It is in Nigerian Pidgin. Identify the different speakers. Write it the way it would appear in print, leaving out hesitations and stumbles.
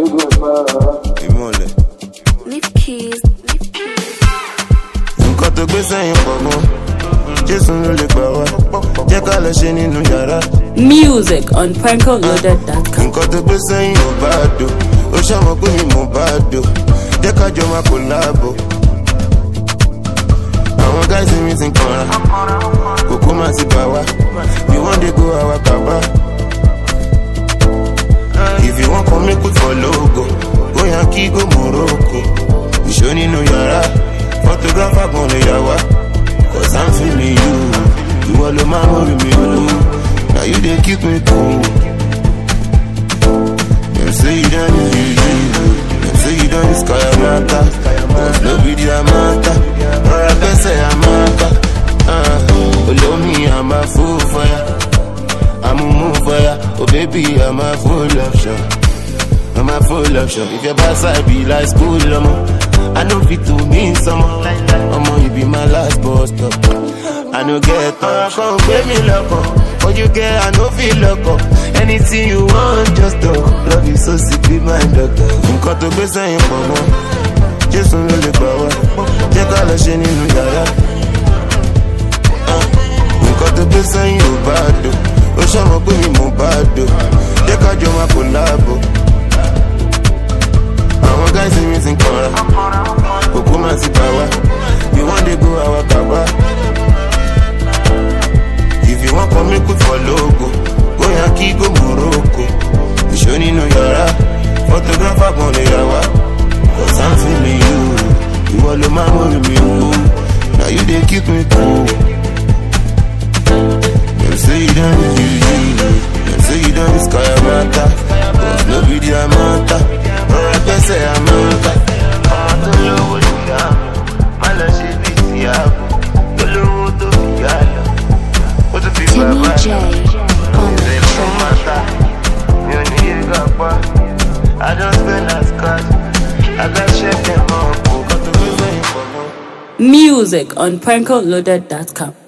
Speaker 1: Ìmọ̀lẹ̀.
Speaker 2: Leave keys.
Speaker 1: Nǹkan tó gbé sẹ́yìn pọ̀ mọ́, Jésù ló lè gbà wá, jẹ́ ká lọ ṣe nínú yàrá.
Speaker 2: Music on prankoloaded.com.
Speaker 1: Nǹkan tó gbé sẹ́yìn ò bá dò, ó ṣàmọ̀ pé mi mo bá dò, jẹ́ ká jọ máa kò láàbò. Àwọn gáìsì mi ti ń kanra, kòkó máa ti bà wá, we wan dey go our kaba. If you wan come make we for logo, go Yankee go Morocco. Ìṣó nínú yàrá, photographer kan lè yà wá. Cause I'm feeling you, ìwọ ló máa ń rí mi o. Now you dey keep me cool. Dem say you done need you, dem say you done sky amata. Cause no be the amata, rọra gbẹ́sẹ̀ amata. Olómi I'm a fool for ya, I'm a move for ya. Oh baby I'm a full option, I'm a full option. If your backside be like school, I know fit to mean someone. You be my last bus stop. I no get up. Come pay me loco. What you get, I no feel loco. Anything you want, just talk. Love you so sick, be my doctor. Nǹkan tó gbé sẹ́yìn pọ̀ mọ́, Jésù ló lè gbà wá, jẹ́ ká lọ ṣe nínú yàrá. Nǹkan tó gbé sẹ́yìn ò bá dò, ó ṣàmọ̀ pé mi mo bá dò, jẹ́ ká jọ máa kò láàbò. Àwọn gáìsì mi ti ń kanra, kòkó máa ti bà wá, we wan dey go our kaba. If you wan come make we for logo, go Yankee go Morocco. Ìṣó nínú yàrá, photographer kan lè yà wá. Cause I'm feeling you, ìwọ ló máa ń rí mi o. Now you dey keep me cool. Dem say you done need you, dem say you done sky amata. Cause no be the amata, rọra gbẹ́sẹ̀ amata. Ọmọ tó lówó ló yá mi, má lọ ṣe bí ti ààbò. Tó lówó tó fi yá lọ, ó tún fi bàbá lọ. Ìṣe ló máa ta, mi ò ní yé gàpá. I don't spend as cash, I got check them all.
Speaker 2: Music on prankoloaded.com.